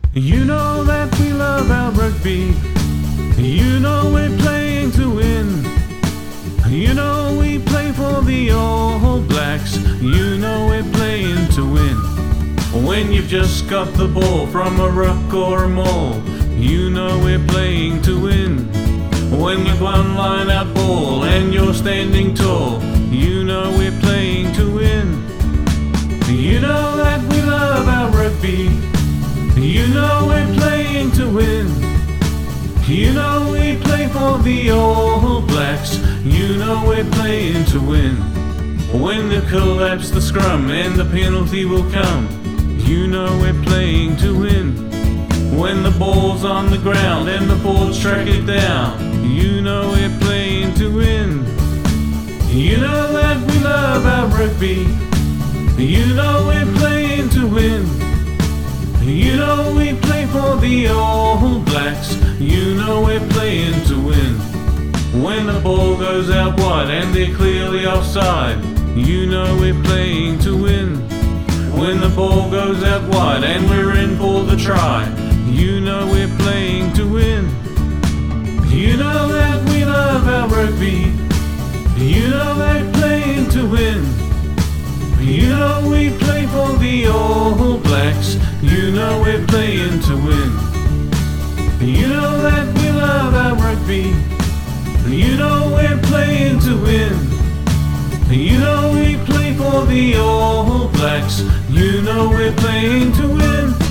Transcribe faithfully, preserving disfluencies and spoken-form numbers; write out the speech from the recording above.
You know that we love our rugby. You know we're playing to win. You know we play for the All Blacks. You know we're playing to win. When you've just got the ball from a ruck or a maul, you know we're playing to win. When you've one line out ball and you're standing tall, you know we're playing to win. You know that we love our rugby. You know we're playing to win. You know we play for the All Blacks. You know we're playing to win. When they collapse the scrum and the penalty will come, you know we're playing to win. When the ball's on the ground and the forwards track it down, you know we're playing to win. You know that we love our rugby. You know we're playing to win. You know we play for the All Blacks. You know we're playing to win. When the ball goes out wide and they're clearly offside, you know we're playing to win. When the ball goes out wide and we're in for the try, you know we're playing to win. You know that we love our rugby. You know we're playing to win. You know we play for the All Blacks. You know we're playing to win. You know that we love our rugby. You know we're playing to win. You know we play for the All Blacks. You know we're playing to win.